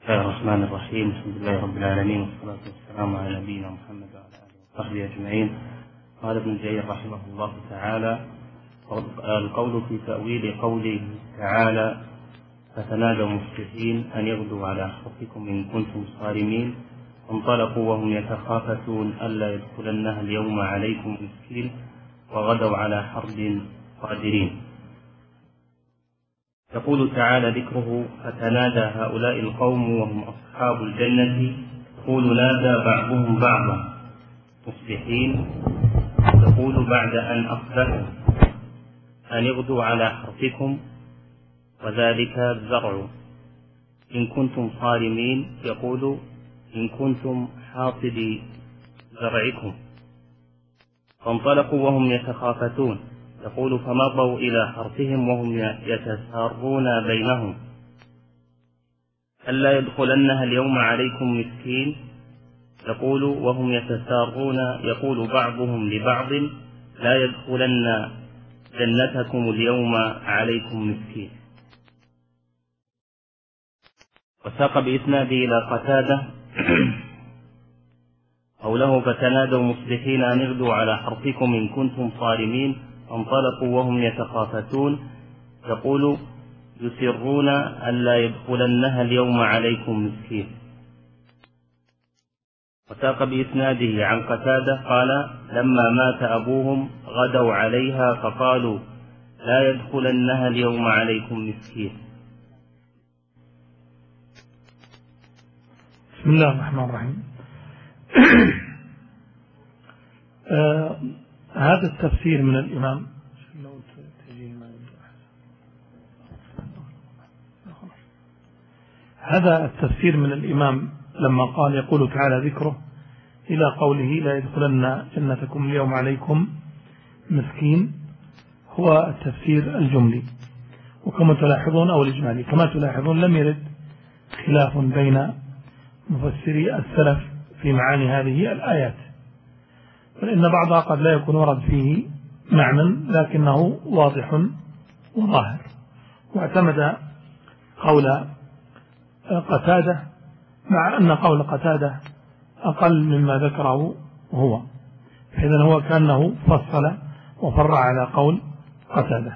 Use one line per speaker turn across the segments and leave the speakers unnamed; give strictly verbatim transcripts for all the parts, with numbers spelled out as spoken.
الله الرحمن الرحيم. الحمد لله رب العالمين، والصلاة والسلام على نبينا محمد وعلى آله وصحبه أجمعين. قال ابن جرير رحمه الله تعالى: القول في تأويل قوله تعالى: فتنادوا مصبحين أن يغدوا على حرثكم إن كنتم صارمين، فانطلقوا وهم يتخافتون ألا يدخلنها اليوم عليكم مسكين، وغدوا على حرد قادرين. يقول تعالى ذكره: فتنادى هؤلاء القوم وهم أصحاب الجنة، يقول نادى بعضهم بعضا مصبحين، يقول بعد أن أصبحوا أن يغدوا على حرثكم، وذلك الزرع، إن كنتم صارمين، يقول إن كنتم حاصدي زرعكم. فانطلقوا وهم يتخافتون، يقول فمضوا إلى حرثهم وهم يتسارون بينهم ألا يدخلنها اليوم عليكم مسكين، يقول وهم يتسارون، يقول بعضهم لبعض لا يدخلن جنتكم اليوم عليكم مسكين. وساق بإسناده إلى قتادة قوله: فتنادوا مصبحين أن اغدوا على حرثكم إن كنتم صارمين، فانطلقوا وهم يتخافتون، يقول يسرون ألا يدخلنها اليوم عليكم مسكين. وساق بإسناده عن قتادة قال: لما مات أبوهم غدوا عليها فقالوا لا يدخلنها اليوم عليكم مسكين.
بسم الله الرحمن الرحيم. آه هذا التفسير من الإمام هذا التفسير من الإمام لما قال يقول تعالى ذكره إلى قوله لا يدخلن جنتكم اليوم عليكم مسكين، هو التفسير الجملي. وكما تلاحظون أو الإجمالي كما تلاحظون لم يرد خلاف بين مفسري السلف في معاني هذه الآيات، فإن بعضها قد لا يكون ورد فيه معنى لكنه واضح وظاهر، واعتمد قول قتادة، مع أن قول قتادة أقل مما ذكره هو، فإذا هو كأنه فصل وفرع على قول قتادة.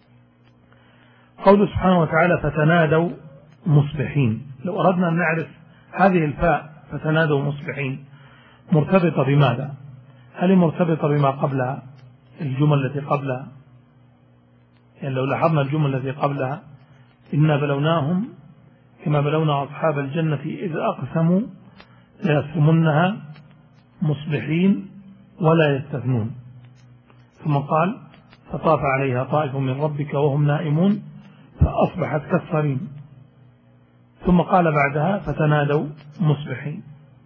قول سبحانه وتعالى فتنادوا مصبحين، لو أردنا أن نعرف هذه الفاء فتنادوا مصبحين مرتبطة بماذا؟ هل مرتبطة بما قبلها، الجمل التي قبلها؟ يعني لو لاحظنا الجمل التي قبلها: إنا بلوناهم كما بلونا أصحاب الجنة إذ أقسموا ليصرمنها مصبحين ولا يستثنون، ثم قال فطاف عليها طائف من ربك وهم نائمون فأصبحت كالصريم، ثم قال بعدها فتنادوا مصبحين.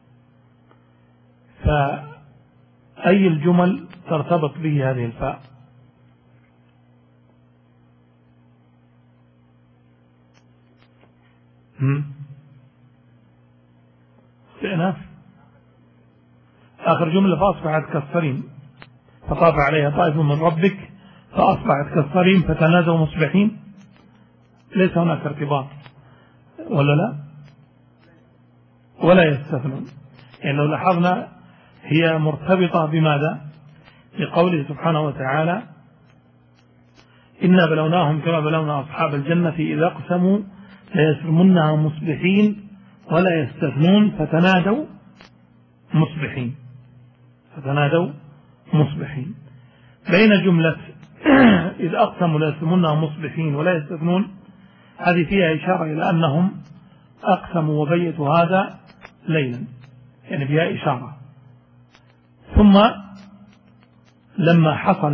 فأي الجمل ترتبط به هذه الفاء؟ استئناف آخر جملة فأصبحت كالصريم، فطاف عليها طائف من ربك فأصبحت كالصريم فتنادوا مصبحين، ليس هناك ارتباط ولا لا؟ ولا يستثنون. يعني لو لاحظنا هي مرتبطة بماذا؟ بقوله سبحانه وتعالى إنا بلوناهم كما بلونا أصحاب الجنة إذا أقسموا ليصرمنها مصبحين ولا يستثنون فتنادوا مصبحين فتنادوا مصبحين. بين جملة إذ أقسموا ليصرمنها مصبحين ولا يستثنون هذه فيها إشارة إلى أنهم أقسموا وبيتوا هذا ليلا، يعني فيها إشارة. ثم لما حصل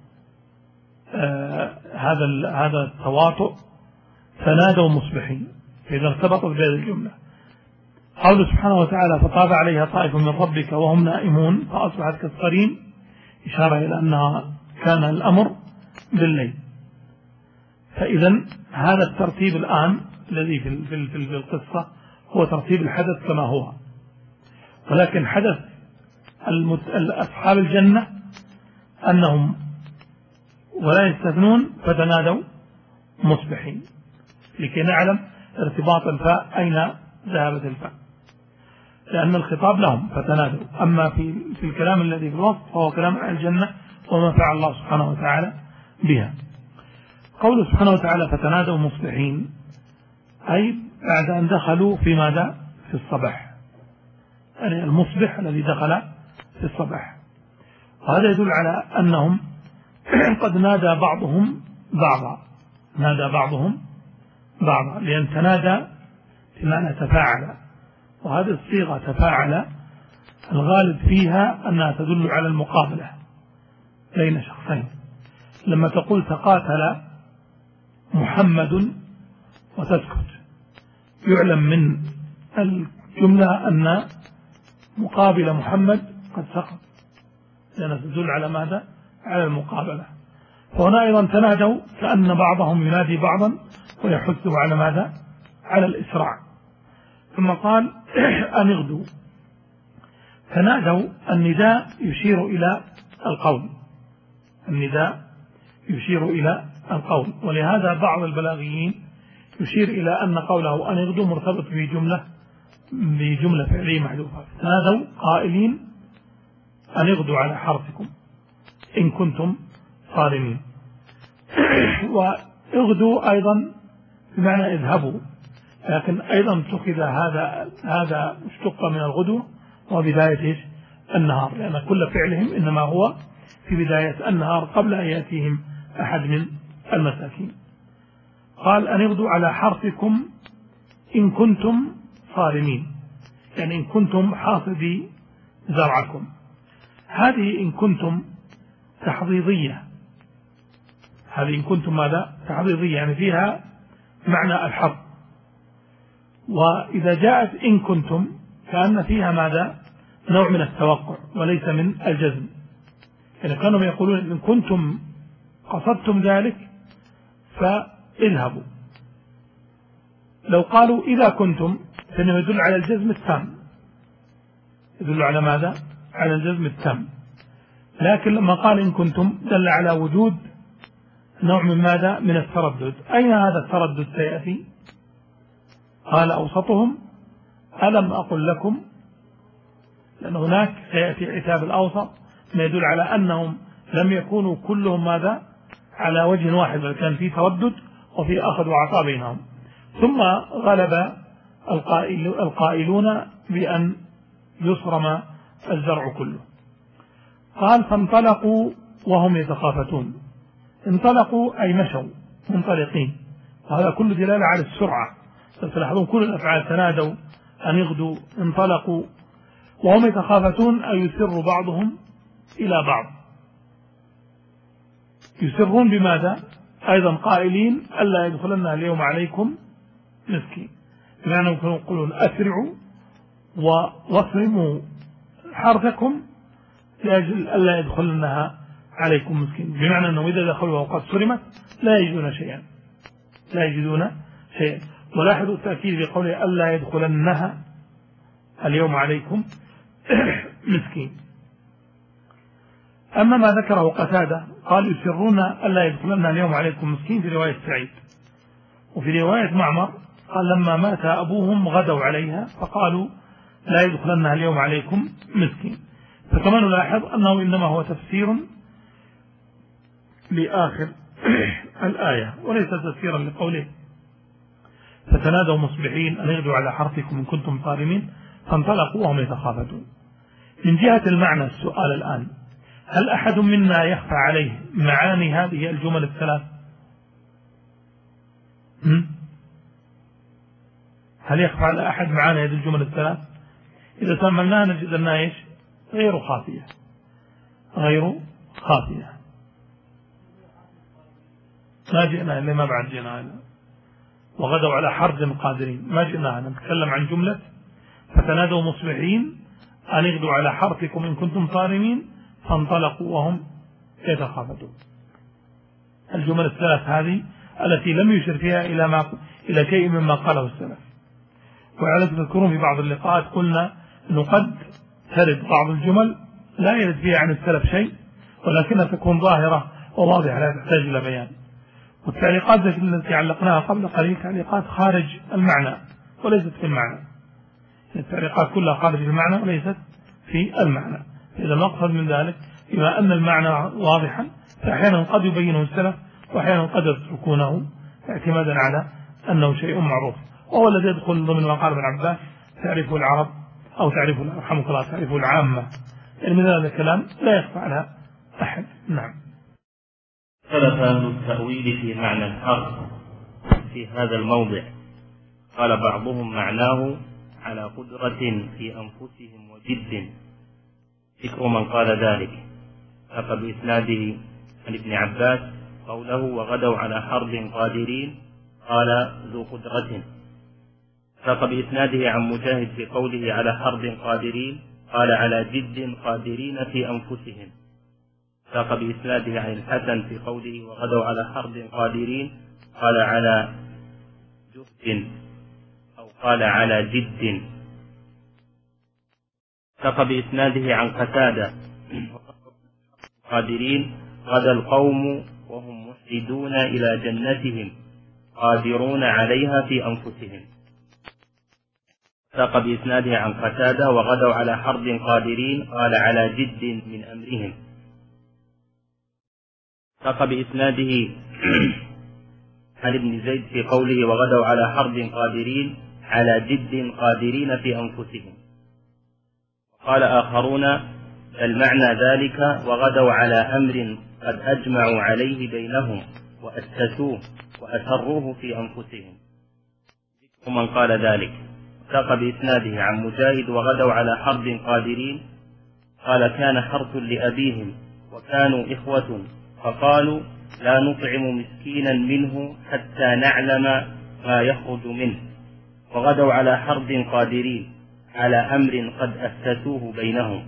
آه هذا هذا التواطؤ فنادوا مصبحين، فإذا ارتبطت بهذه الجملة. قوله سبحانه وتعالى فطاف عليها طائف من ربك وهم نائمون فأصبحت كالصريم، إشارة إلى أنها كان الأمر بالليل. فإذا هذا الترتيب الآن الذي في في القصة هو ترتيب الحدث كما هو، ولكن حدث أصحاب الجنة أنهم ولا يستثنون فتنادوا مصبحين، لكي نعلم ارتباط الفاء أين ذهبت الفاء، لأن الخطاب لهم فتنادوا. أما في في الكلام الذي في الوسط فهو كلام عن الجنة وما فعل الله سبحانه وتعالى بها. قوله سبحانه وتعالى فتنادوا مصبحين، أي بعد أن دخلوا في ماذا؟ في الصباح، يعني المصبح الذي دخل في الصباح. وهذا يدل على أنهم قد نادى بعضهم بعضا، نادى بعضهم بعضا، لأن تنادى بمعنى تفاعل، وهذه الصيغة تفاعل الغالب فيها أنها تدل على المقابلة بين شخصين. لما تقول تقاتل محمد وتسكت، يعلم من الجملة أن مقابل محمد قد سقط، لأنها تدل على ماذا؟ على المقابلة. فهنا أيضا تنادوا كأن بعضهم ينادي بعضا ويحث على ماذا؟ على الإسراع. ثم قال أن اغدوا. تنادوا، النداء يشير إلى القول، النداء يشير إلى القول، ولهذا بعض البلاغيين يشير إلى أن قوله أن اغدوا مرتبط بجملة بجملة فعلية محذوفة. تنادوا قائلين أن اغدوا على حرثكم إن كنتم صارمين. واغدوا أيضا بمعنى اذهبوا، لكن أيضا اتخذ هذا هذا اشتق من الغدو وبداية النهار، لأن كل فعلهم إنما هو في بداية النهار قبل أن يأتيهم أحد من المساكين. قال أن اغدوا على حرثكم إن كنتم صارمين، يعني إن كنتم حاصدي زرعكم. هذه إن كنتم تحضيضية، هذه إن كنتم ماذا؟ تحضيضية، يعني فيها معنى الحظ. وإذا جاءت إن كنتم كأن فيها ماذا؟ نوع من التوقع وليس من الجزم. يعني كانوا يقولون إن كنتم قصدتم ذلك فاذهبوا. لو قالوا إذا كنتم فإنه يدل على الجزم التام، يدل على ماذا؟ على الجزم التام. لكن لما قال إن كنتم دل على وجود نوع من ماذا؟ من التردد. أين هذا التردد سيأتي؟ قال أوسطهم ألم أقل لكم، لأن هناك سيأتي عتاب الأوسط ما يدل على أنهم لم يكونوا كلهم ماذا؟ على وجه واحد، بل كان في تردد وفي أخذ وعطاء بينهم. ثم غلب القائل القائلون بأن يصرم الزرع كله. قال فانطلقوا وهم يتخافتون. انطلقوا أي مشوا منطلقين، وهذا كله دلالة على السرعة. تلاحظون كل الأفعال تنادوا أن يغدوا انطلقوا وهم يتخافتون، أي يسر بعضهم إلى بعض. يسرون بماذا؟ أيضا قائلين ألا يدخلنا اليوم عليكم مسكين، بمعنى يقولون أسرعوا واصرموا حرثكم لأجل ألا يدخلنها عليكم مسكين، بمعنى أنه إذا دخلوا وقد صرمت لا يجدون شيئا، لا يجدون شيئا. ولاحظوا التأكيد بقوله ألا يدخلنها اليوم عليكم مسكين. أما ما ذكره قتادة قال يسرون ألا يدخلنها اليوم عليكم مسكين في رواية سعيد. وفي رواية معمر قال لما مات أبوهم غدوا عليها فقالوا لا يدخلنها اليوم عليكم مسكين. فكما نلاحظ أنه إنما هو تفسير لآخر الآية وليس تفسيرا لقوله فتنادوا مصبحين أن يغدوا على حرثكم إن كنتم صارمين فانطلقوا وهم يتخافتون. من جهة المعنى السؤال الآن، هل أحد منا يخفى عليه معاني هذه الجمل الثلاث؟ هل يخفى على أحد معاني هذه الجمل الثلاث؟ إذا تأملناها نجد أنها إيش؟ غير خافية، غير خافية. ما جئنا إلا ما بعد جئنا إلا وغدوا على حرث قادرين، ما جئنا نتكلم عن جملة فتنادوا مصبحين أن يغدوا على حرثكم إن كنتم صارمين فانطلقوا وهم يتخافتون. الجمل الثلاث هذه التي لم يشر فيها إلى ما إلى شيء مما قاله السلف. وعلى تذكرون في بعض اللقاءات قلنا أنه قد ترد بعض الجمل لا يرد فيها عن السلف شيء ولكنها تكون ظاهرة وواضحة لا تحتاج إلى بيان. والتعليقات التي علقناها قبل قليل تعليقات خارج المعنى وليست في المعنى. التعليقات كلها خارج المعنى وليست في المعنى. إذا مقصد من ذلك بما أن المعنى واضحا فأحيانا قد يبينه السلف وأحيانا قد يتركونه اعتمادا على أنه شيء معروف، وهو الذي يدخل ضمن ما قال ابن عباس تعرفه العرب أو تعرفه رحمك الله تعرفه العامة، يعني من هذا الكلام لا يخفى على أحد. نعم.
اختلف أهل التأويل في معنى الحرف في هذا الموضع. قال بعضهم معناه على قدرة في أنفسهم وجد، ذكر من قال ذلك ساق بإسناده عن ابن عباس قوله وغدوا على حرب قادرين قال ذو قدرة. ساق بإسناده عن مجاهد في قوله على حرب قادرين قال على جد قادرين في أنفسهم. ساق بإسناده عن الحسن في قوله وغدوا على حرب قادرين قال على جهد أو قال على جد. ساق بإسناده عن قتادة قادرين غدا القوم وهم محدون إلى جنتهم قادرون عليها في أنفسهم. ساق بإسناده عن قتادة وغدوا على حرب قادرين قال على جد من أمرهم. ساق بإسناده عن ابن زيد في قوله وغدوا على حرب قادرين على جد قادرين في أنفسهم. قال آخرون بل معنى ذلك وغدوا على أمر قد أجمعوا عليه بينهم وأسسوه وأسروه في أنفسهم، ومن قال ذلك. ساق بإسناده عن مجاهد وغدوا على حرب قادرين قال كان حرث لأبيهم وكانوا إخوة فقالوا لا نطعم مسكينا منه حتى نعلم ما يخرج منه، وغدوا على حرب قادرين على أمر قد أسسوه بينهم.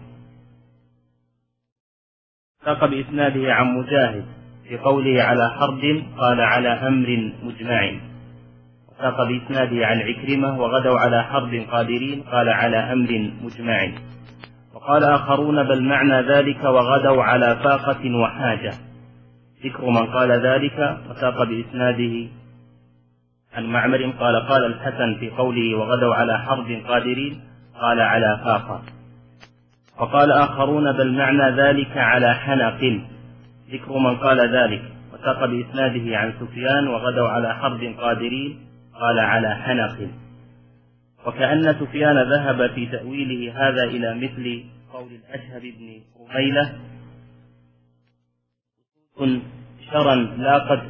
ساق بإسناده عن مجاهد في قوله على حرب قال على أمر مجمع. ساق بإسناده عن عكرمة وغدوا على حرب قادرين قال على أمر مجمع. وقال آخرون بل معنى ذلك وغدوا على فاقة وحاجة، ذكر من قال ذلك. وساق بإسناده عن معمر قال قال الحسن في قوله وغدوا على حرب قادرين قال على فاقة. وقال آخرون بل معنى ذلك على حنق، ذكر من قال ذلك. وساق بإسناده عن سفيان وغدوا على حرب قادرين قال على حنق. وكأن سفيان ذهب في تأويله هذا إلى مثل قول الأشهب بن رميلة شرا لاقت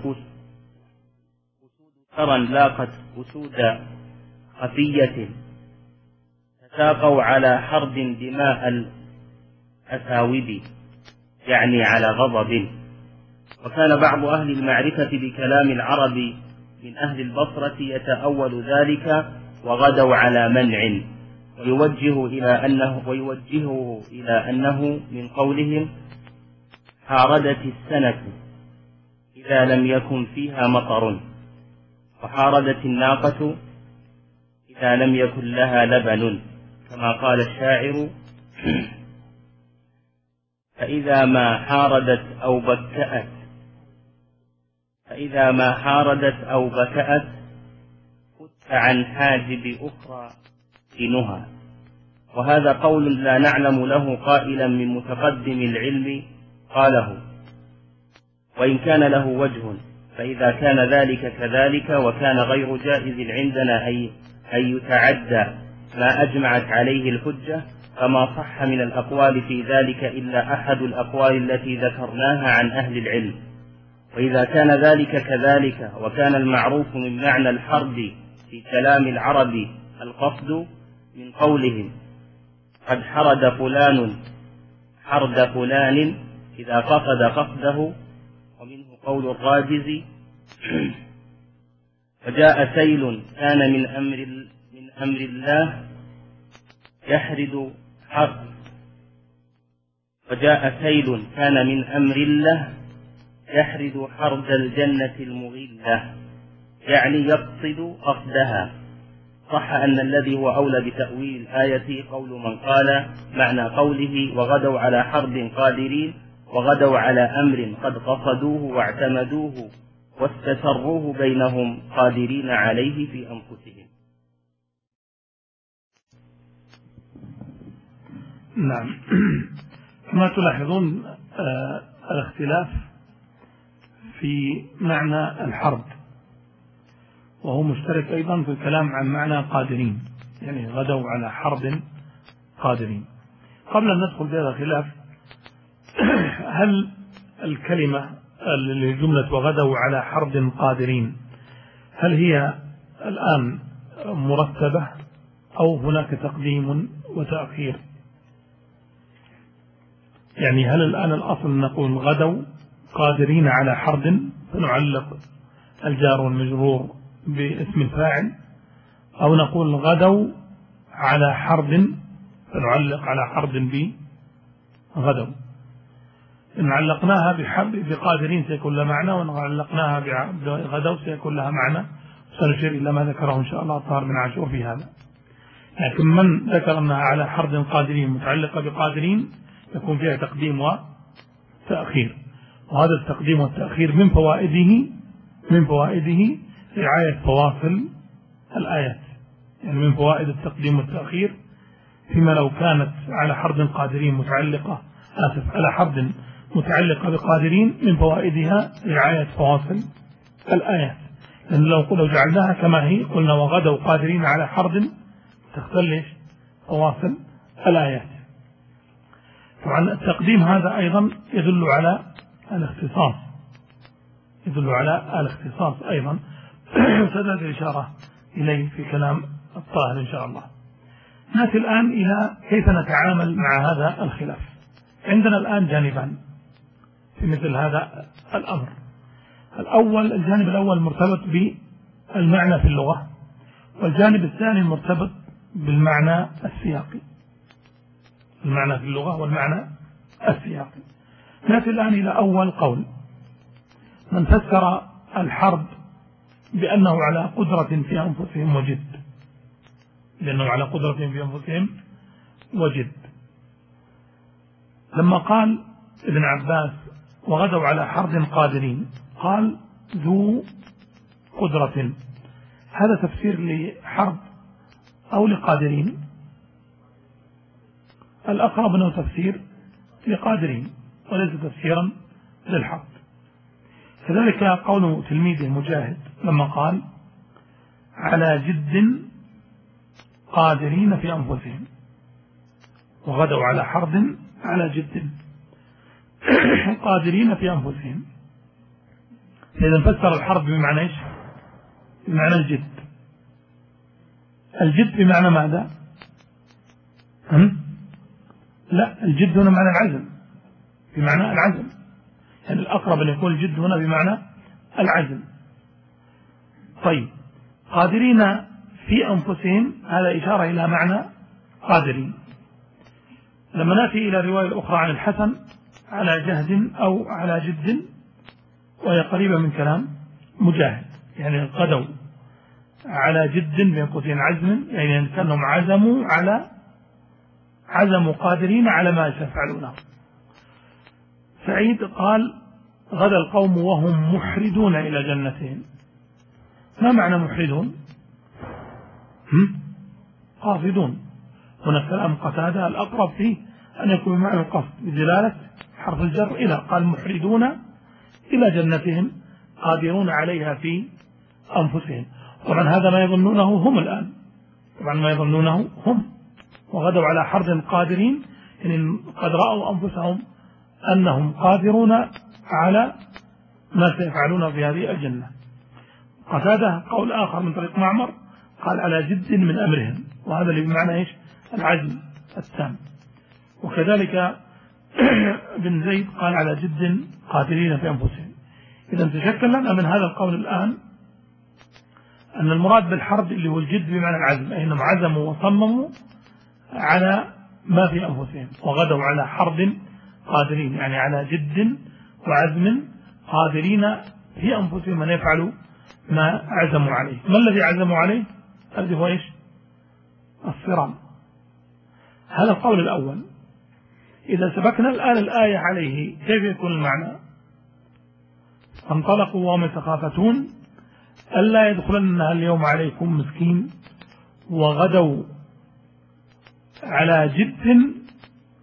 شرا لاقت أسود خفية تساقوا على حرب دماء الأساود، يعني على غضب. وكان بعض أهل المعرفة بكلام العرب من أهل البصرة يتأول ذلك وغدوا على منع، ويوجه إلى أنه ويوجهه إلى أنه من قولهم حاردت السنة إذا لم يكن فيها مطر، وحاردت الناقة إذا لم يكن لها لبن، كما قال الشاعر فإذا ما حاردت أو بكأت فإذا ما حاردت أو بكأت فت عن حاجب أخرى دينها. وهذا قول لا نعلم له قائلا من متقدم العلم قاله، وإن كان له وجه، فإذا كان ذلك كذلك وكان غير جائز عندنا أن يتعدى ما أجمعت عليه الحجة، فما صح من الأقوال في ذلك إلا أحد الأقوال التي ذكرناها عن أهل العلم. وإذا كان ذلك كذلك وكان المعروف من معنى الحرب في كلام العرب القصد من قولهم قد حرد فلان حرد فلان إذا قصد قصده، ومنه قول الراجز فجاء سيل كان من أمر من أمر الله يحرد حرب وجاء سيل كان من أمر الله يحرد حرد الجنة المغلة، يعني يقصد قصدها. صح أن الذي هو أولى بتأويل الآية قول من قال معنى قوله وغدوا على حرب قادرين وغدوا على أمر قد قصدوه واعتمدوه واستسروه بينهم قادرين عليه في أنفسهم.
نعم. كما تلاحظون آه الاختلاف في معنى الحرب، وهو مشترك أيضا في الكلام عن معنى قادرين، يعني غدوا على حرب قادرين. قبل أن ندخل في هذا الخلاف، هل الكلمة الجملة وغدوا على حرب قادرين هل هي الآن مرتبة أو هناك تقديم وتأخير؟ يعني هل الآن الأصل نقول غدوا قادرين على حرب فنعلق الجار والمجرور باسم الفاعل، أو نقول غدوا على حرب فنعلق على حرب بغدوا؟ إن علقناها بقادرين سيكون لها معنى، وإن علقناها بغدوا سيكون لها معنى. سنشير إلى ما ذكره إن شاء الله طاهر بن عاشور في هذا. لكن من ذكر أنها على حرب قادرين متعلقة بقادرين يكون فيها تقديم وتأخير، وهذا التقديم والتأخير من فوائده من فوائده رعاية فواصل الآيات. يعني من فوائد التقديم والتأخير فيما لو كانت على حرب قادرين متعلقة آسف على حرب متعلقة بقادرين، من فوائدها رعاية فواصل الآيات. لأن لو لو جعلناها كما هي قلنا وغدوا قادرين على حرب تختلف فواصل الآيات. طبعا التقديم هذا أيضا يدل على الاختصاص يدل على الاختصاص أيضا سدد الإشارة إليه في كلام الطاهر إن شاء الله. نأتي الآن إلى كيف نتعامل مع هذا الخلاف. عندنا الآن جانبان في مثل هذا الأمر. الأول الجانب الأول مرتبط بالمعنى في اللغة، والجانب الثاني مرتبط بالمعنى السياقي، المعنى في اللغة والمعنى السياقي. نأتي الآن إلى أول قول، من فسر الحرب بأنه على قدرة في أنفسهم وجد، لأنه على قدرة في أنفسهم وجد. لما قال ابن عباس وغدوا على حرب قادرين قال ذو قدرة، هذا تفسير لحرب أو لقادرين؟ الأقرب أنه تفسير لقادرين وليس تفسيرا للحرب. كذلك قول تلميذه مجاهد لما قال على جد قادرين في أنفسهم، وغدوا على حرب على جد قادرين في أنفسهم. إذا فسر الحرب بمعنى إيش؟ بمعنى الجد. الجد بمعنى ماذا؟ هم؟ لا، الجد هنا معنى العزم، بمعنى العزم. يعني الأقرب أن يكون الجد هنا بمعنى العزم. طيب، قادرين في أنفسهم هذا إشارة إلى معنى قادرين. لما نأتي إلى رواية أخرى عن الحسن على جهد أو على جد، وهي قريبة من كلام مجاهد، يعني قدوا على جد بين قوسين عزم، يعني كأنهم عزموا على عزموا قادرين على ما سيفعلونه. سعيد قال غدا القوم وهم محردون إلى جنتهم. ما معنى محردون؟ قاصدون. هنا كلام قتادة الأقرب فيه أن يكون بمعنى القصد بدلالة حرف الجر إلى، قال محردون إلى جنتهم قادرون عليها في أنفسهم. طبعا هذا ما يظنونه هم الآن، طبعا ما يظنونه هم، وغدوا على حرب قادرين، يعني قد رأوا أنفسهم أنهم قادرون على ما سيفعلون في هذه الجنة. قتادة قول آخر من طريق معمر قال على جد من أمرهم، وهذا اللي بمعنى إيش؟ العزم التام. وكذلك بن زيد قال على جد قادرين في أنفسهم. إذا تشكل لنا من هذا القول الآن أن المراد بالحرب اللي هو الجد بمعنى العزم، أي أنهم عزموا وصمموا على ما في أنفسهم، وغدوا على حرب قادرين، يعني على جد وعزم قادرين في أنفسهم أن يفعلوا ما عزموا عليه. ما الذي عزموا عليه؟ الذي هو إيش؟ الصرام. هذا القول الأول. إذا سبقنا الآن الآية عليه كيف يكون المعنى؟ فانطلقوا وهم يتخافتون ألا يدخلنها اليوم عليكم مسكين، وغدوا على جد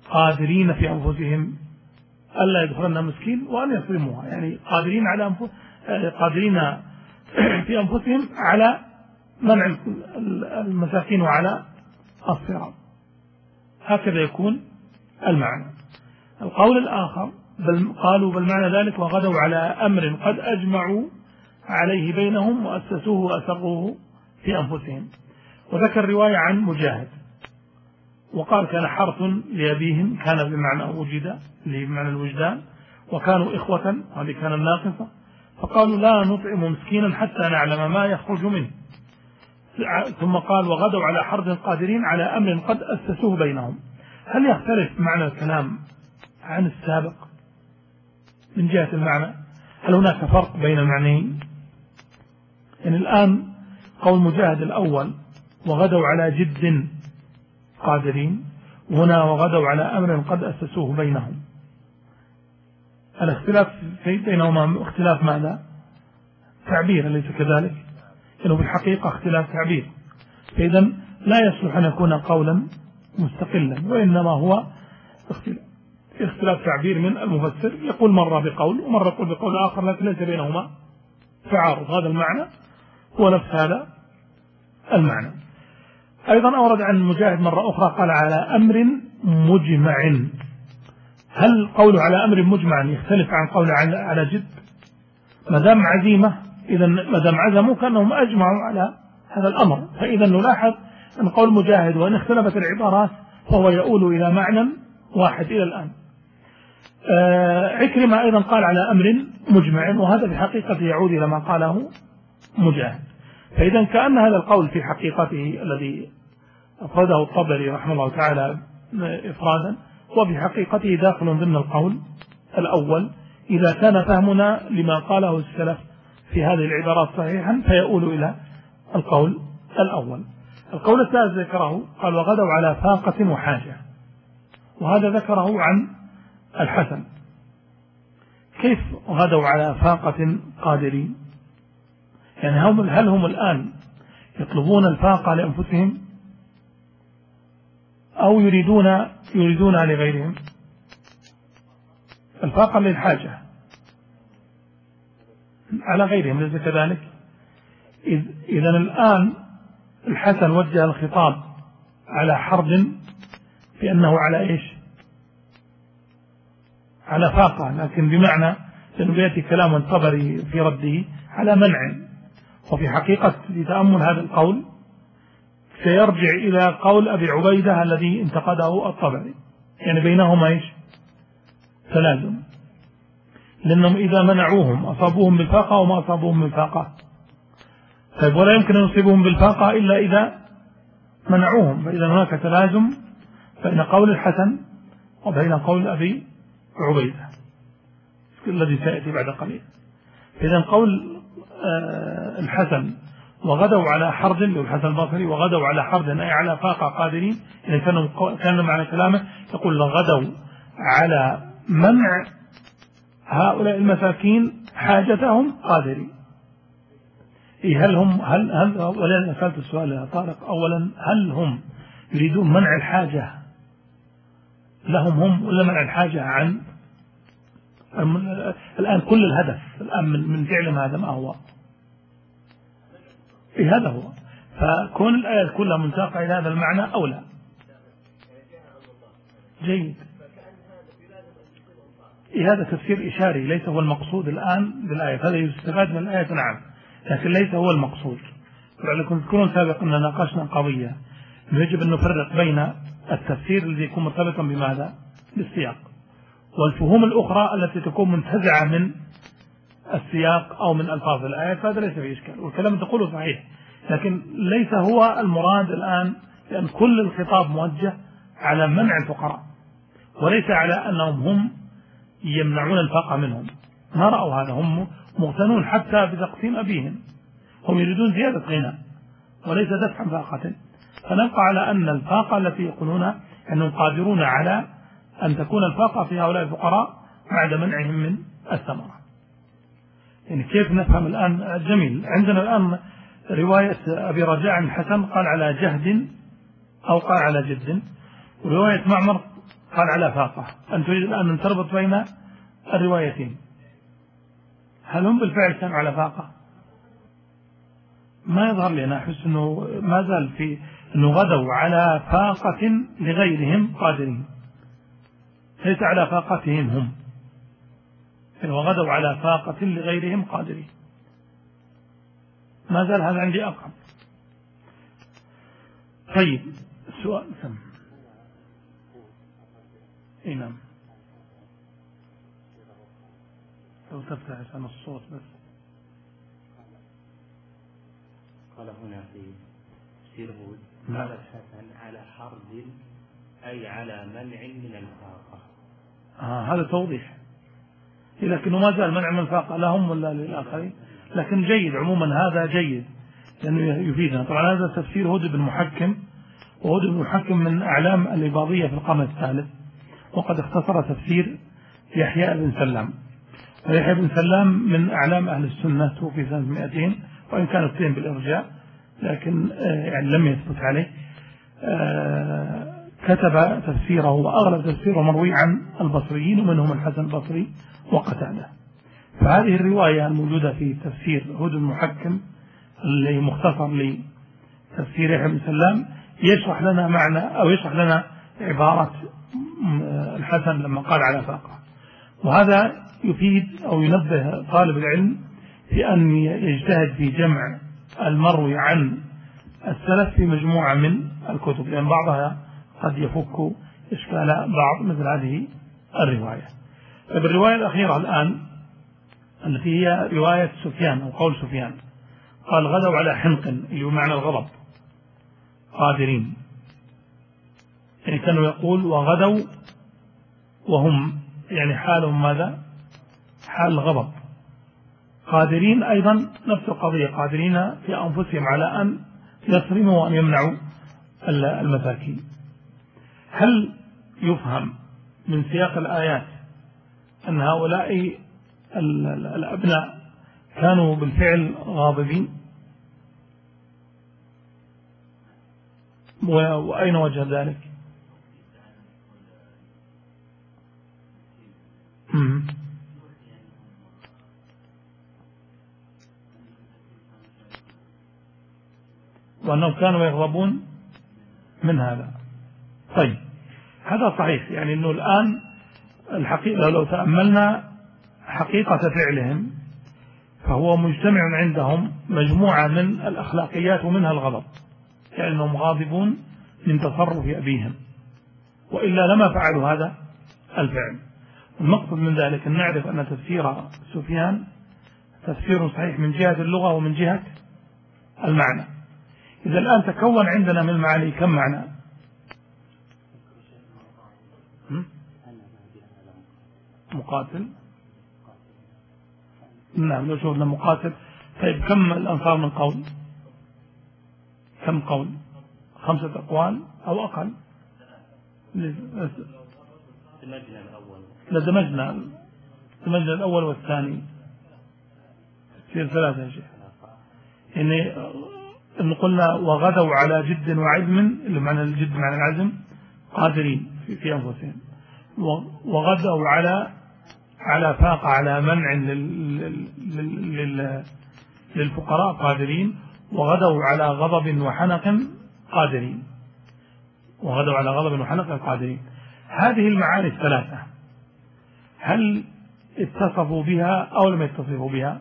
قادرين في أنفسهم ألا يدخلن مسكين وأن يصرموها، يعني قادرين على أنفس قادرين في أنفسهم على منع المساكين وعلى الصراط. هكذا يكون المعنى. القول الآخر بل قالوا بل معنى ذلك وغدوا على أمر قد أجمعوا عليه بينهم وأسسوه وأسروه في أنفسهم. وذكر رواية عن مجاهد وقال كان حرث لأبيهم، كان بمعنى وجد بمعنى الوجدان، وكانوا إخوة، هذه كان الناقصة، فقالوا لا نطعم مسكينا حتى نعلم ما يخرج منه. ثم قال وغدوا على حرث قادرين على أمر قد أسسوه بينهم. هل يختلف معنى الكلام عن السابق من جهة المعنى؟ هل هناك فرق بين المعنيين؟ يعني الآن قول مجاهد الأول وغدوا على جد قادرين، وهنا وغدوا على أمر قد أسسوه بينهم، الاختلاف بينهما اختلاف ماذا؟ تعبير، أليس كذلك؟ إنه في الحقيقة اختلاف تعبير، فإذا لا يصلح أن يكون قولا مستقلا، وإنما هو اختلاف تعبير من المفسر، يقول مرة بقول ومرة يقول بقول آخر، لكن ليس بينهما تعارض. هذا المعنى هو نفس هذا المعنى. أيضا أورد عن مجاهد مرة أخرى قال على أمر مجمع. هل قوله على أمر مجمع يختلف عن قوله على جد؟ ما دام عزيمة، إذا ما دام عزموا كأنهم أجمعوا على هذا الأمر، فإذا نلاحظ أن قول مجاهد وأن اختلفت العبارات فهو يؤول إلى معنى واحد إلى الآن. عكرمة أيضا قال على أمر مجمع، وهذا في حقيقته يعود إلى ما قاله مجاهد. فإذا كأن هذا القول في حقيقته الذي أفرده الطبري رحمه الله تعالى إفرادا وفي حقيقته داخل ضمن القول الأول، إذا كان فهمنا لما قاله السلف في هذه العبارات صحيحا فيؤول إلى القول الأول. القول الثالث ذكره قال وغدوا على فاقة وحاجة، وهذا ذكره عن الحسن. كيف غدوا على فاقة قادرين؟ يعني هل هم الآن يطلبون الفاقة لأنفسهم أو يريدون يريدونها لغيرهم؟ الفاقة للحاجة على غيرهم، ليس كذلك؟ إذا الآن الحسن وجه الخطاب على حرب بأنه على إيش؟ على فاقة، لكن بمعنى لأنه يأتي كلام الطبري في رده على منع، وفي حقيقة لتأمل هذا القول سيرجع إلى قول أبي عبيدة الذي انتقده الطبري، يعني بينهما إيش؟ تلازم، لأنهم إذا منعوهم أصابوهم بالفاقة وما أصابوهم بالفاقة. طيب ولا يمكن أن يصيبهم بالفاقة إلا إذا منعوهم، فإذا هناك تلازم بين قول الحسن وبين قول أبي عبيدة الذي سيأتي بعد قليل. إذا قول الحسن وغدوا على حرد للحسن البصري وغدوا على حرد أي على فاقة قادرين، إذا كانوا كان معنى كلامه يقول غدوا على منع هؤلاء المساكين حاجتهم قادرين. هل هم هل هل ولا سألت السؤال يا طارق أولا، هل هم يريدون منع الحاجة لهم هم ولا منع الحاجة عن الآن؟ كل الهدف الآن من فعلهم هذا ما هو؟ إيه هذا هو. فكون الآية كلها منساقة إلى هذا المعنى أو لا؟ جيد. إيه هذا تفسير إشاري ليس هو المقصود الآن بالآية، هذا يستفاد من الآية نعم، لكن ليس هو المقصود. ولعلكم تذكرون سابقا أن ناقشنا قضية يجب أن نفرق بين التفسير الذي يكون مرتبطا بماذا؟ بالسياق، والفهوم الأخرى التي تكون منتزعة من السياق أو من ألفاظ الآية، فهذا ليس فيه إشكال، والكلام تقوله صحيح، لكن ليس هو المراد الآن، لأن كل الخطاب موجه على منع الفقراء وليس على أنهم هم يمنعون الفاقة منهم. ما رأوا هذا، هم مغتنون حتى بتقسيم أبيهم، هم يريدون زيادة غنى وليس دفع فاقة. فنبقى على أن الفاقة التي يقولون أنهم قادرون على أن تكون الفاقة في هؤلاء الفقراء بعد منعهم من الثمرة. يعني كيف نفهم الآن؟ جميل. عندنا الآن رواية أبي رجاء عن الحسن قال على جهد أو قال على جد، ورواية معمر قال على فاقة، أن تريد الآن أن تربط بين الروايتين، هل هم بالفعل كانوا على فاقة؟ ما يظهر لي، أنا أحس أنه ما زال في أنه غدوا على فاقة لغيرهم قادرين، ليس على فاقتهم هم، إنه غدوا على فاقة لغيرهم قادرين. ما زال هذا عندي أقرب. طيب السؤال سم اي نعم، لو تفتح عشان الصوت بس.
قال هنا في تفسير هود قال الحسن على حرب أي على منع من الفاقة.
آه هذا توضيح، لكنه ما زال منع من الفاقة لهم ولا للآخرين، لكن جيد عموما، هذا جيد لأنه يفيدنا. طبعا هذا تفسير هود بن محكم، وهود بن محكم من أعلام الإباضية في القرن الثالث، وقد اختصر تفسير يحيى بن سلام. ويحيى بن سلام من أعلام أهل السنة، توفي سنة مئتين، وإن كان اثنين بالإرجاء لكن يعني لم يثبت عليه. كتب تفسيره وأغلب تفسيره مروي عن البصريين، ومنهم الحسن البصري وقتاده. فهذه الرواية الموجودة في تفسير هود المحكم اللي مختصر لتفسير يحيى بن سلام يشرح لنا معنى أو يشرح لنا عبارة الحسن لما قال على فاقة. وهذا يفيد أو ينبه طالب العلم في أن يجتهد في جمع المروي عن السلف في مجموعة من الكتب، لأن بعضها قد يفك إشكال بعض مثل هذه الرواية. الرواية الأخيرة الآن التي هي رواية سفيان أو قول سفيان، قال غدوا على حنق اللي هو معنى الغضب قادرين، يعني كانوا يقول وغدوا وهم يعني حالهم ماذا؟ حال الغضب. قادرين أيضا نفس القضية، قادرين في أنفسهم على أن يصرموا وأن يمنعوا المساكين. هل يفهم من سياق الآيات أن هؤلاء الأبناء كانوا بالفعل غاضبين؟ وأين وجه ذلك؟ وأنهم كانوا يغضبون من هذا. طيب هذا صحيح، يعني أنه الآن الحقيقة لو تأملنا حقيقة فعلهم فهو مجتمع عندهم مجموعة من الأخلاقيات ومنها الغضب، يعني أنهم غاضبون من تصرف أبيهم، وإلا لما فعلوا هذا الفعل. المقصد من ذلك أن نعرف أن تفسير سفيان تفسير صحيح من جهة اللغة ومن جهة المعنى. إذا الآن تكون عندنا من المعاني كم معنى؟ مقاتل، نعم لو شوفنا مقاتل. طيب كم الأنصار من قول؟ كم قول؟ خمسة أقوال أو أقل؟ لدمجنا دمجنا الأول والثاني تصير ثلاثة يا شيخ. يعني إن قلنا وغدوا على جد وعزم، اللي معنى الجد معنى العزم، قادرين في, في أنفسهم، وغدوا على على فاقة على منع للفقراء قادرين، وغدوا على غضب وحنق قادرين، وغدوا على غضب وحنق قادرين. هذه المعاني الثلاثة هل اتصفوا بها أو لم يتصفوا بها؟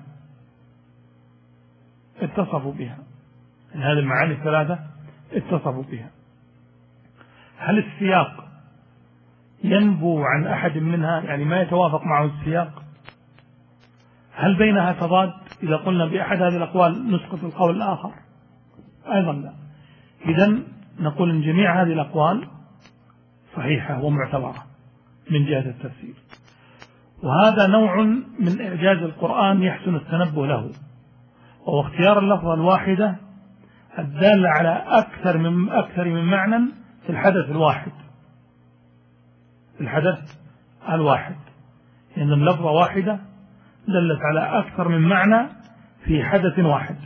اتصفوا بها. هذه المعاني الثلاثة اتصفوا بها. هل السياق ينبو عن أحد منها، يعني ما يتوافق معه السياق؟ هل بينها تضاد؟ إذا قلنا بأحد هذه الأقوال نسقط القول الآخر؟ أيضا لا. إذن نقول إن جميع هذه الأقوال صحيحة ومعتبرة من جهة التفسير. وهذا نوع من إعجاز القرآن يحسن التنبه له، وهو اختيار اللفظة الواحدة الدالة على أكثر من أكثر من معنى في الحدث الواحد. في الحدث الواحد إن اللفظة واحدة دلت على أكثر من معنى في حدث واحد.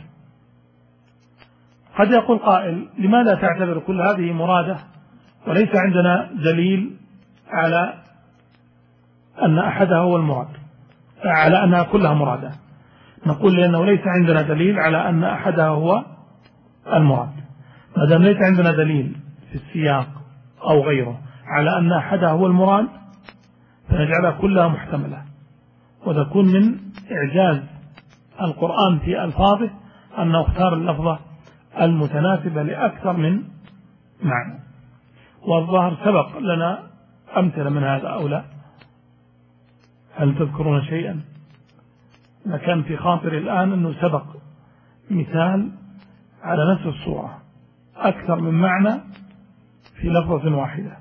قد يقول قائل لماذا تعتبر كل هذه مرادة وليس عندنا دليل على أن أحدها هو المراد، على أنها كلها مرادة. نقول لأنه ليس عندنا دليل على أن أحدها هو المراد. ما دام ليس عندنا دليل في السياق أو غيره على أن أحدها هو المراد فنجعلها كلها محتملة، وتكون من إعجاز القرآن في ألفاظه أنه اختار اللفظة المتناسبة لأكثر من معنى. والظاهر سبق لنا أمثلة من هذا أو لا؟ هل تذكرون شيئا؟ ما كان في خاطري الآن أنه سبق مثال على نفس الصورة أكثر من معنى في لفظة واحدة.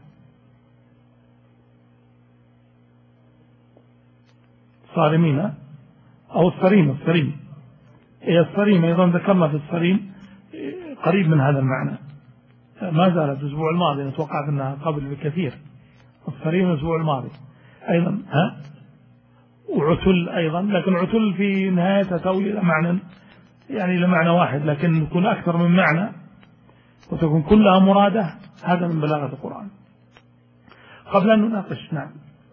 صارمين أو الصريم الصريم هي الصريم أيضا ذكرنا في الصريم قريب من هذا المعنى، ما زالت الأسبوع الماضي نتوقع أنها قبل بكثير. الصريم الأسبوع الماضي أيضا ها وعتل أيضا، لكن عتل في نهايتها تأوي إلى معنى يعني إلى معنى واحد، لكن يكون أكثر من معنى وتكون كلها مرادة. هذا من بلاغة القرآن. قبل أن نناقش نعم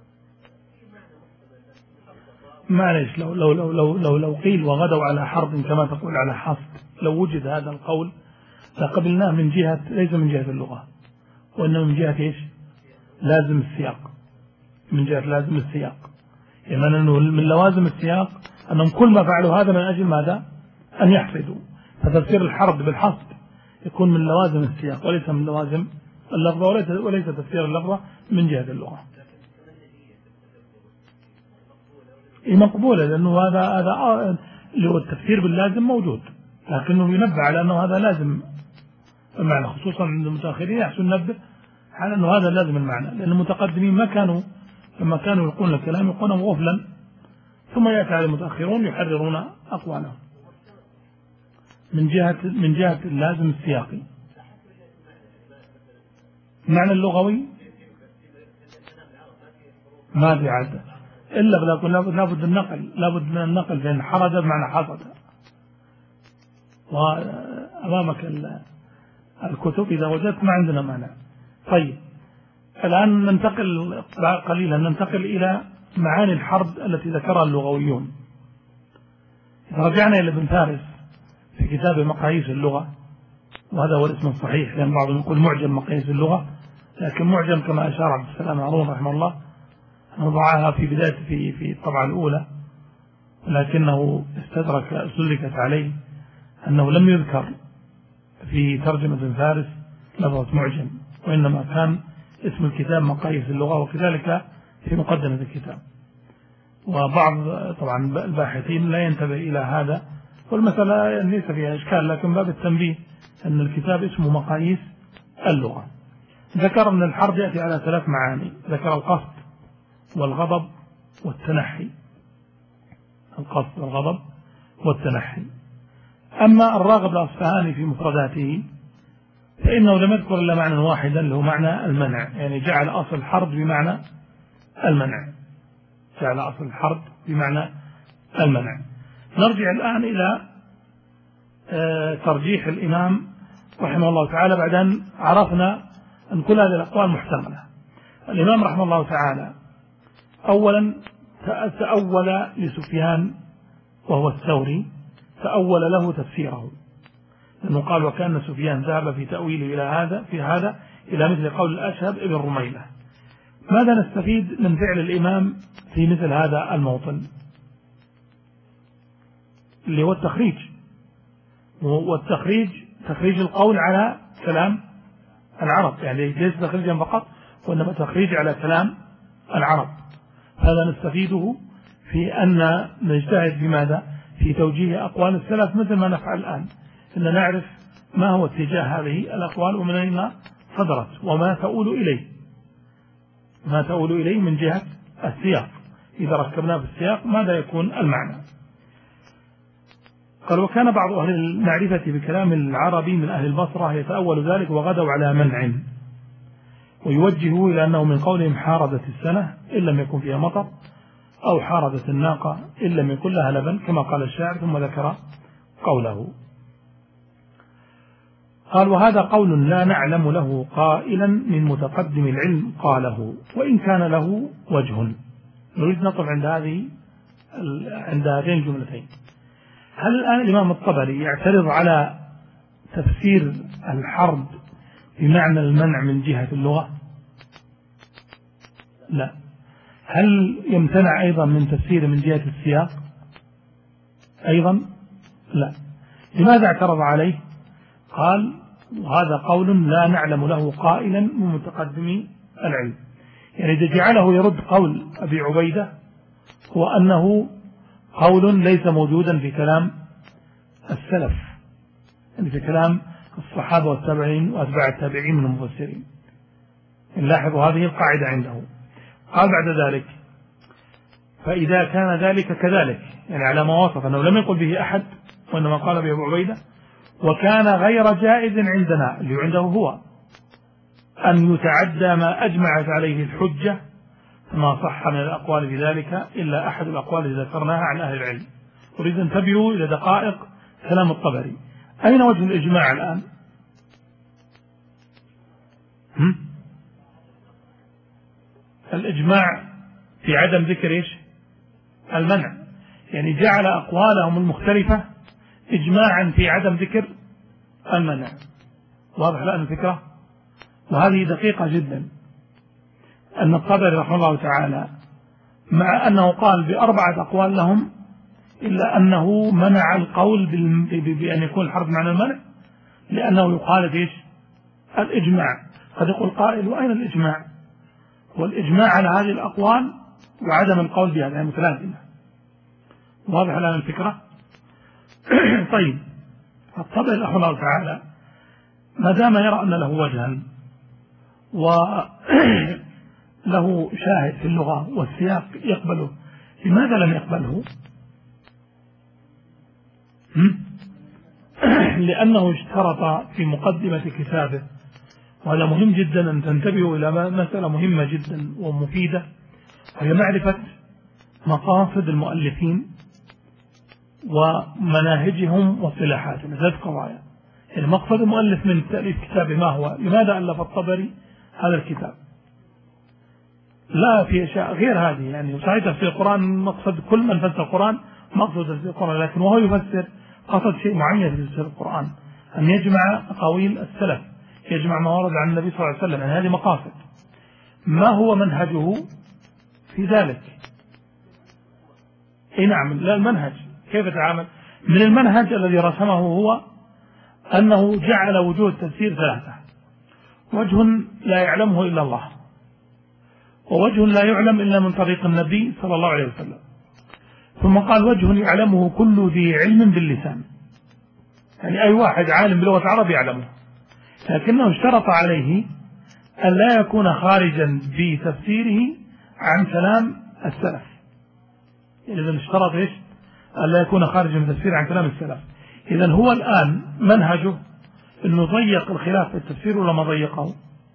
معلش لو لو لو لو لو, لو قيل وغدوا على حرب كما تقول على حصد، لو وجد هذا القول لقبلناه من جهة ليس من جهة اللغة وإنما من جهة إيش؟ لازم السياق. من جهة لازم السياق، يعني أنه من لوازم السياق أنهم كل ما فعلوا هذا من أجل ماذا؟ أن يحصدوا. فتفسير الحرب بالحصد يكون من لوازم السياق وليس من لوازم اللفظة، وليس, وليس تفسير اللفظة من جهة اللغة. مقبولة لأنه هذا هذا اللي هو التفسير باللازم موجود، لكنه ينبه على أنه هذا لازم المعنى، خصوصا عند المتأخرين يحسن نبه على أنه هذا لازم المعنى، لأن المتقدمين ما كانوا لما كانوا يلقون الكلام يلقونه غفلا، ثم يأتي على المتأخرون يحررون أقوالهم من جهة من جهة اللازم السياقي. المعنى اللغوي ما في عادة إلا لابد لابد النقل لابد من النقل، لأن حرج بمعنى حصد. وأمامك الكتب إذا وجدت ما عندنا معنى. طيب الآن ننتقل قليلا ننتقل إلى معاني الحرب التي ذكرها اللغويون. رجعنا إلى ابن فارس في كتاب مقاييس اللغة، وهذا هو الاسم الصحيح لأن بعضهم يقول معجم مقاييس اللغة، لكن معجم كما أشار عبد السلام هارون رحمه الله وضعها في بداية في في الطبعة الأولى، ولكنه استدرك سلكت عليه أنه لم يذكر في ترجمة ابن فارس لفظة معجم، وإنما كان اسم الكتاب مقاييس اللغة، وكذلك في مقدمة الكتاب. وبعض طبعا الباحثين لا ينتبه إلى هذا، والمسألة ليس فيها إشكال، لكن باب التنبيه أن الكتاب اسمه مقاييس اللغة. ذكر أن الحرب يأتي على ثلاث معاني، ذكر القصد والغضب والتنحي. القصد والغضب والتنحي. أما الراغب الأصفهاني في مفرداته فإنه لم يذكر إلا معنى واحدا اللي هو معنى المنع، يعني جعل أصل الحرب بمعنى المنع، جعل أصل الحرب بمعنى المنع. نرجع الآن إلى ترجيح الإمام رحمه الله تعالى بعد أن عرفنا أن كل هذه الأقوال محتملة. الإمام رحمه الله تعالى أولا تأول لسفيان وهو الثوري، تأول له تفسيره، لأنه قال وكان سفيان ذهب في تأويله إلى هذا في هذا إلى مثل قول الأشهب ابن رميلة. ماذا نستفيد من فعل الإمام في مثل هذا الموطن اللي هو التخريج؟ والتخريج تخريج القول على كلام العرب، يعني ليس تخريجا فقط وإنما تخريج على كلام العرب. هذا نستفيده في أن نجتهد بماذا في توجيه أقوال السلف مثل ما نفعل الآن، أن نعرف ما هو اتجاه هذه الأقوال ومن أين صدرت وما تؤول إليه ما تؤول إليه من جهة السياق. إذا ركبنا في السياق ماذا يكون المعنى؟ قال وكان بعض أهل المعرفة بكلام العربي من أهل البصرة يتأول ذلك وغدوا على منع، ويوجهوا إلى أنه من قولهم حاربت السنة إن لم يكن فيها مطر، أو حاربت الناقة إن لم يكن لها لبن كما قال الشاعر، ثم ذكر قوله. قال وهذا قول لا نعلم له قائلا من متقدم العلم قاله وإن كان له وجه. نريد نقف عند هذه عند هذين الجملتين. هل الآن الإمام الطبري يعترض على تفسير الحرب بمعنى المنع من جهة اللغة؟ لا. هل يمتنع أيضا من تفسير من جهة السياق أيضا؟ لا. لماذا اعترض عليه؟ قال وهذا قول لا نعلم له قائلا من متقدمي العلم. يعني إذا جعله يرد قول أبي عبيدة هو أنه قول ليس موجودا في كلام السلف، يعني في كلام الصحابة والتابعين وأتباع التابعين من المفسرين. نلاحظ هذه القاعدة عنده. قال بعد ذلك فإذا كان ذلك كذلك، يعني على ما وصف أنه لم يقل به أحد وإنما قال به أبو عبيدة، وكان غير جائز عندنا اللي عنده هو أن يتعدى ما أجمعت عليه الحجة، فما صح من الأقوال بذلك إلا أحد الأقوال التي ذكرناها عن أهل العلم. أريد أن تنتبهوا إلى دقائق كلام الطبري. أين وجه الإجماع الآن؟ هم؟ الإجماع في عدم ذكر إيش؟ المنع، يعني جعل أقوالهم المختلفة إجماعا في عدم ذكر المنع. واضح الآن الفكرة؟ وهذه دقيقة جدا، أن الطبري رحمه الله تعالى مع أنه قال بأربعة أقوال لهم إلا أنه منع القول بأن يكون الحرف معنى المنع، لأنه يخالف إيش؟ الإجماع. قد يقول قائل وأين الإجماع؟ والإجماع على هذه الأقوال وعدم القول بها يعني متلازمة. واضح الآن الفكرة؟ طيب الطبري رحمه الله تعالى ما دام يرى أن له وجها وله شاهد في اللغة والسياق يقبله، لماذا لم يقبله؟ لأنه اشترط في مقدمة كتابه، وهذا مهم جدا أن تنتبهوا إلى مسألة مهمة جدا ومفيدة، وهي معرفة مقاصد المؤلفين ومناهجهم واصطلاحاتهم. ثلاث قضايا. يعني مقصد المؤلف من تأليف كتابه ما هو؟ لماذا ألف الطبري هذا الكتاب؟ لا في أشياء غير هذه، يعني صحيح تفسير القرآن مقصد كل من فسر القرآن مقصد تفسير القرآن، لكن وهو يفسر قصد شيء معين في تفسير القرآن، أن يجمع أقاويل السلف، يجمع ما ورد عن النبي صلى الله عليه وسلم. يعني هذه مقاصد. ما هو منهجه في ذلك؟ اي نعم، لا المنهج كيف تعامل؟ من المنهج الذي رسمه هو أنه جعل وجوه التفسير ثلاثة: وجه لا يعلمه إلا الله، ووجه لا يعلم إلا من طريق النبي صلى الله عليه وسلم، ثم قال وجه يعلمه كل ذي علم باللسان، يعني أي واحد عالم بلغة العرب يعلمه، لكنه اشترط عليه أن لا يكون خارجا بتفسيره عن كلام السلف. إذا اشترط إيش؟ أن لا يكون خارجا من تفسير عن كلام السلف. إذا هو الآن منهجه أنه ضيق الخلاف في التفسير ولا ما ضيقه،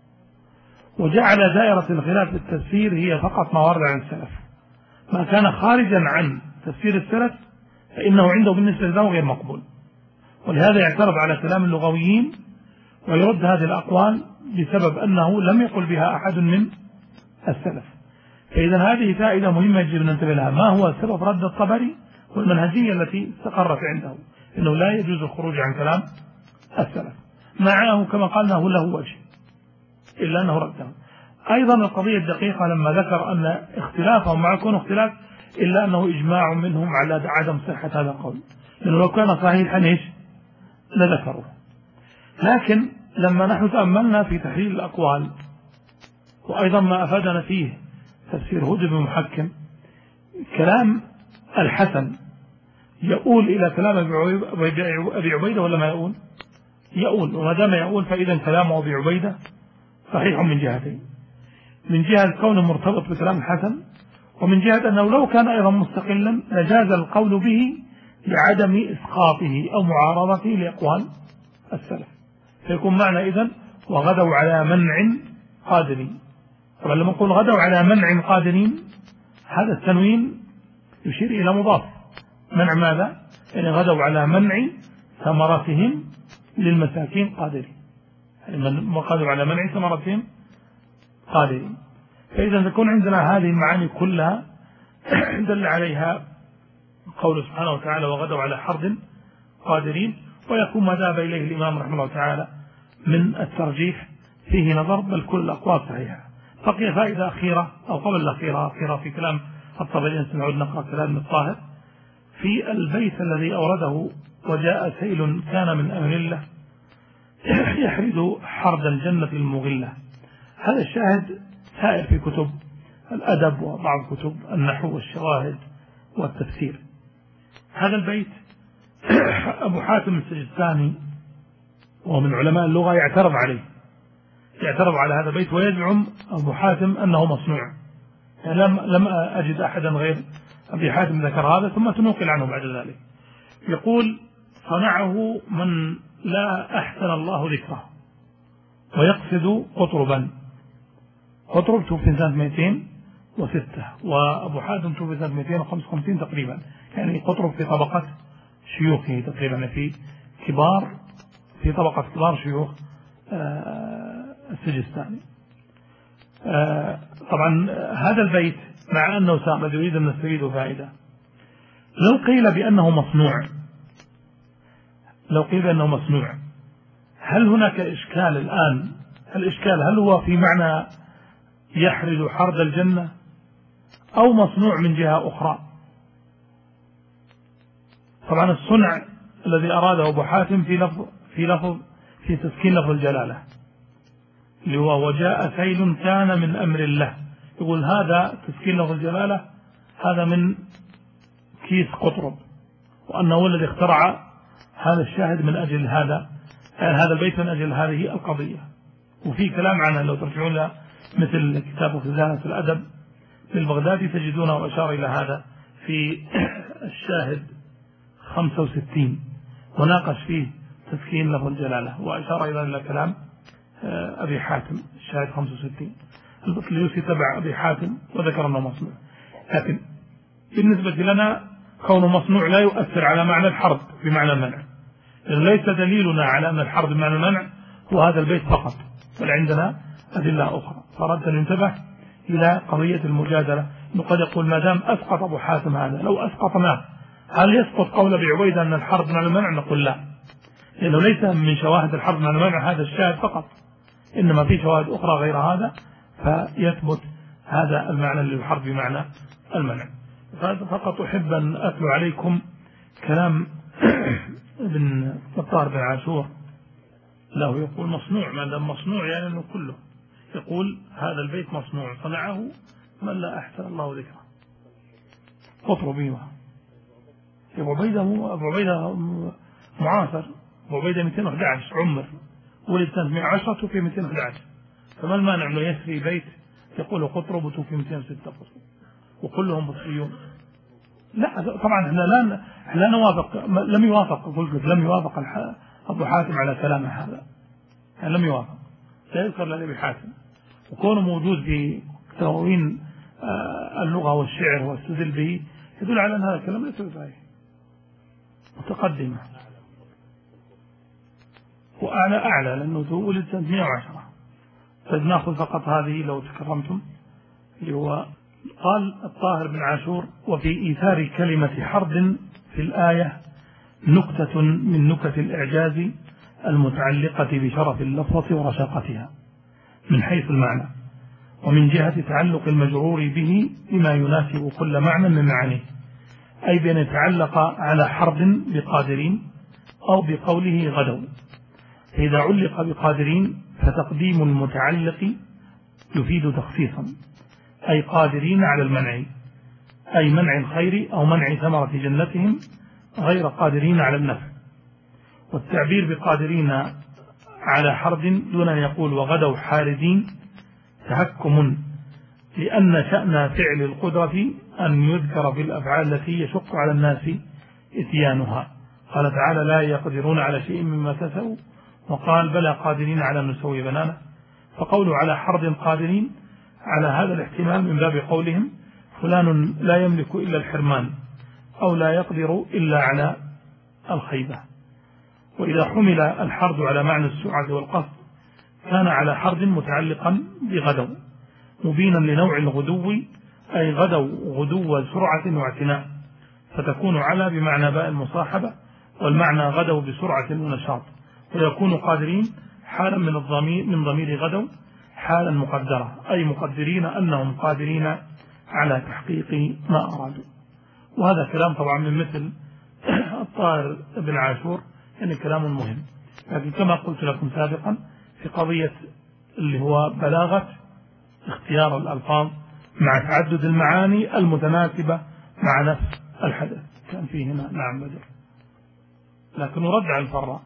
وجعل دائرة الخلاف في التفسير هي فقط ما ورد عن السلف. ما كان خارجا عن تفسير السلف فإنه عنده بالنسبة له غير مقبول، ولهذا يعترض على كلام اللغويين ويرد هذه الأقوال بسبب أنه لم يقل بها أحد من السلف. فإذا هذه فائدة مهمة يجب أن ننتبه لها. ما هو سبب رد الطبري والمنهجية التي استقرت عنده؟ إنه لا يجوز الخروج عن كلام السلف، معه كما قالنا هو له وجه إلا أنه رده. أيضا القضية الدقيقة لما ذكر أن اختلافهم مع كون اختلاف إلا أنه إجماع منهم على عدم صحة هذا القول، لأنه لو كان صحيحا إيش لذكروه. لكن لما نحن تأملنا في تحليل الأقوال وأيضا ما أفادنا فيه تفسير هود بن محكم، كلام الحسن يقول إلى كلام أبي عبيدة ولا ما يقول؟ يقول. وما دام يقول فإذا كلام أبي عبيدة صحيح من جهتين: من جهة كونه مرتبط بكلام الحسن، ومن جهة أنه لو كان أيضا مستقلا لجاز القول به لعدم إسقاطه أو معارضته لأقوال السلف، فيكون معنى إذن وغدوا على منع قادرين. طبعا لما نقول غدوا على منع قادرين هذا التنوين يشير إلى مضاف. منع ماذا؟ يعني غدوا على منع ثمرتهم للمساكين قادرين، يعني من قادر على منع ثمرتهم قادرين. فإذا تكون عندنا هذه المعاني كلها دل عليها قول سبحانه وتعالى وغدوا على حرد قادرين، ويكون ما ذهب إليه الإمام رحمه الله تعالى من الترجيح فيه نظر، بل كل الأقوال صحيحة. بقي فائدة أخيرة أو قبل الأخيرة أخيرة في كلام الطبري، نعود نقرأ كلام الطاهر في البيت الذي أورده وجاء سيل كان من أمر الله يحرد حرد الجنة المغلة. هذا الشاهد سائر في كتب الأدب وبعض كتب النحو والشواهد والتفسير. هذا البيت أبو حاتم السجستاني ومن علماء اللغة يعترض عليه، يعترض على هذا البيت ويزعم أبو حاتم أنه مصنوع. يعني لم لم أجد أحدا غير أبي حاتم ذكر هذا، ثم تنقل عنه بعد ذلك. يقول صنعه من لا أحسن الله ذكره، ويقصد قطربا. قطرب توفي سنة مئتين وستة، وأبو حاتم توفي سنة مئتين وخمسة وخمسين تقريبا، يعني قطرب في طبقة شيوخه تقريبا، في كبار في طبقة كبار شيوخ السجستاني. طبعا هذا البيت مع أنه ساقط يريد أن نستفيد فائدة. لو قيل بأنه مصنوع لو قيل بأنه مصنوع هل هناك إشكال الآن؟ الإشكال هل هو في معنى يحرد حرد الجنة أو مصنوع من جهة أخرى؟ طبعا الصنع الذي أراده أبو حاتم في لفظ في لفظ في تسكين لفظ الجلالة، اللي هو وجاء سيل كان من أمر الله. يقول هذا تسكين لفظ الجلالة هذا من كيس قطرب، وأنه هو الذي اخترع هذا الشاهد من أجل هذا يعني هذا البيت من أجل هذه القضية. وفي كلام عنه لو ترجعون له مثل كتاب خزانة الأدب للبغدادي تجدونه أشار إلى هذا في الشاهد خمسة وستين، وناقش فيه تسكين لفظ الجلالة، وأشار إلى إلى كلام أبي حاتم الشاهد خمسة وستين. البطليوسي تبع أبي حاتم وذكر أنه مصنوع، لكن بالنسبة لنا كونه مصنوع لا يؤثر على معنى الحرب بمعنى المنع، لأنه ليس دليلنا على أن الحرب بمعنى المنع هو هذا البيت فقط، بل عندنا أدلة أخرى. فردت ننتبه إلى قضية المجادلة، أنه قد يقول ما دام أسقط أبو حاتم هذا، لو أسقطناه هل يسقط قول أبي عبيدة أن الحرب بمعنى المنع؟ نقول لا، لأنه ليس من شواهد الحرب بمعنى المنع هذا الشاهد فقط، إنما في شواهد أخرى غير هذا فيثبت هذا المعنى للحرب بمعنى المنع. فقط أحب أن أتلو عليكم كلام ابن الطاهر بن عاشور له، يقول مصنوع، ما دام مصنوع يعني أنه كله. يقول هذا البيت مصنوع صنعه من لا أحسن الله ذكره. قطربي أبو عبيدة أبو عبيدة معاصر، أبو عبيدة مئتين وأحد عشر عمر، ولد سنة مئة وعشرة وفي مئتين وأحد عشر، فما المانع أنه يسري بيت يقول قطرب وتوفي مئتين وستة قطرب وكلهم بصريون؟ لا طبعا احنا لا احنا لا نوافق، لم يوافق قلت لم يوافق أبو حاتم على كلامه هذا، يعني لم يوافق، لا يذكر لأبي حاتم، وكونه موجود في تدوين اللغة والشعر واستدل به يدل على أن هذا الكلام ليس بصحيح، متقدمة وأعلى أعلى، لأنه ولد سنة مئة وعشرة. فنأخذ فقط هذه لو تكرمتم، اللي هو قال الطاهر بن عاشور وفي إيثار كلمة حرب في الآية نكتة من نكت الإعجاز المتعلقة بشرف اللفظة ورشاقتها من حيث المعنى، ومن جهة تعلق المجرور به بما يناسب كل معنى من معانيه، أي بأن يتعلق على حرب بقادرين أو بقوله غدوا. فإذا علق بقادرين فتقديم المتعلق يفيد تخصيصا، أي قادرين على المنع، أي منع الخير أو منع ثمرة جنتهم، غير قادرين على النفع. والتعبير بقادرين على حرب دون أن يقول وغدوا حاردين تهكم، لأن شأن فعل القدرة أن يذكر في الأفعال التي يشق على الناس إتيانها. قال تعالى لا يقدرون على شيء مما كسبوا، وقال بلى قادرين على أن نسوي بنانه. فقولوا على حرب قادرين على هذا الاحتمال من باب قولهم فلان لا يملك إلا الحرمان أو لا يقدر إلا على الخيبة. وإذا حمل الحرد على معنى السرعة والقصد كان على حرد متعلقا بغدو مبينا لنوع الغدو، أي غدوا غدو سرعة واعتناء، فتكون على بمعنى باء المصاحبة، والمعنى غدوا بسرعة ونشاط، ويكون قادرين حالا من الضمير من ضمير غدوا حالا مقدرة، أي مقدرين أنهم قادرين على تحقيق ما أرادوا. وهذا كلام طبعا من مثل الطاهر بن عاشور، يعني كلام مهم. لكن كما قلت لكم سابقا في قضية اللي هو بلاغة اختيار الألفاظ مع تعدد المعاني المتناسبة مع نفس الحدث كان فيه هنا نعم بدر، لكن رد على الفراء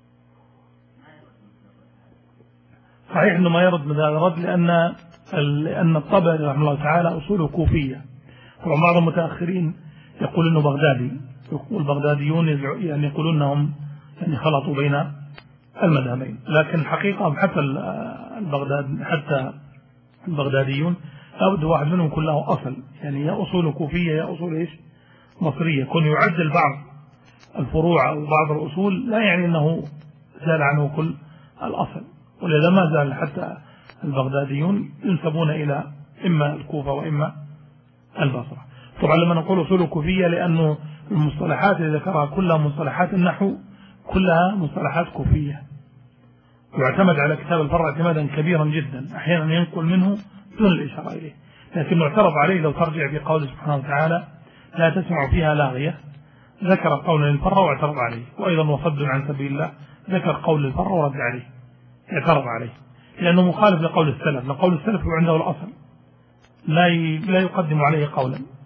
صحيح انه ما يرد من هذا الرد، لأن لأن الطبري رحمه الله تعالى أصوله كوفية، وبعض المتأخرين يقول انه بغدادي، والبغداديون يعني يقولون انهم يعني خلطوا بين المذهبين، لكن الحقيقة حتى البغداد حتى البغداديون لابد واحد منهم يكون له أصل، يعني يا أصول كوفية يا أصول إيش مصرية. كون يعدل بعض الفروع أو بعض الأصول لا يعني أنه زال عنه كل الأصل، ولذا ما زال حتى البغداديون ينسبون إلى إما الكوفة وإما البصرة. طبعا لما نقول أصول كوفية لأنه المصطلحات اللي ذكرها كلها مصطلحات النحو كلها مصطلحات كوفية، ويعتمد على كتاب الفرع اعتمادا كبيرا جدا، أحيانا ينقل منه دون الإشارة إليه، لكن معترض عليه لو ترجع في قوله سبحانه وتعالى لا تسمع فيها لاغية، ذكر قول للفرع واعترض عليه، وأيضا وصد عن سبيل الله ذكر قول للفرع ورد عليه اعترض عليه، لأنه مخالف لقول السلف، لقول السلف هو عنده الأصل لا لا يقدم عليه قولا،